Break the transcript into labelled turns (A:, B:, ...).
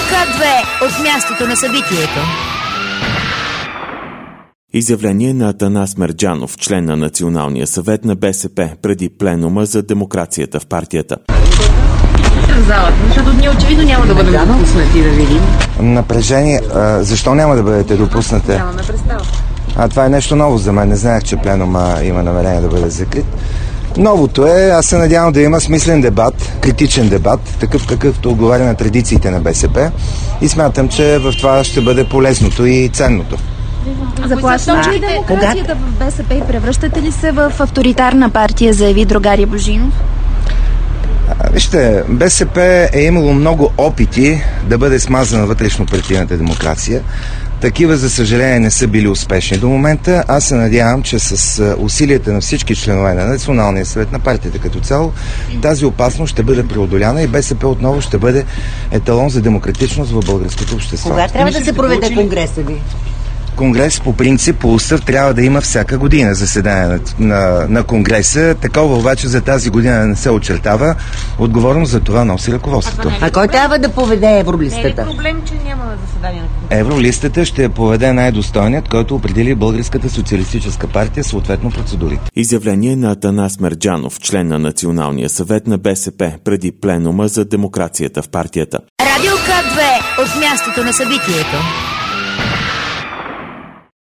A: К2 от мястото на събитието.
B: Изявление на Атанас Мерджанов, член на Националния съвет на БСП, преди пленума за демокрацията в партията.
C: В залата, защото ние очевидно няма да бъдем допуснати да видим.
D: Напрежение. Защо няма да бъдете допуснати?
C: Нямаме представа.
D: Това е нещо ново за мен. Не знаех, че пленума има намерение да бъде закрит. Новото е, аз се надявам да има смислен дебат, критичен дебат, такъв какъвто отговаря на традициите на БСП и смятам, че в това ще бъде полезното и ценното.
E: Заплашва ли демокрацията в БСП и превръщате ли се в авторитарна партия, заяви Другаря Божинов?
D: Вижте, БСП е имало много опити да бъде смазана вътрешно-партийната демокрация. Такива, за съжаление, не са били успешни до момента. Аз се надявам, че с усилията на всички членове на Националния съвет, на партията като цяло, тази опасност ще бъде преодоляна и БСП отново ще бъде еталон за демократичност в българското общество.
F: Кога трябва да се проведе конгреса ви?
D: Конгрес по принцип, по устав трябва да има всяка година заседание на Конгреса. Такова обаче за тази година не се очертава. Отговорност за това носи ръководството.
F: А кой трябва да поведе Евролистата?
C: Не е ли проблем, че няма заседание на Конгреса?
D: Евролистата ще поведе най-достойният, който определи Българската социалистическа партия, съответно процедурите.
B: Изявление на Атанас Мерджанов, член на Националния съвет на БСП, преди пленума за демокрацията в партията.
A: Радио К2 от мястото на събитието.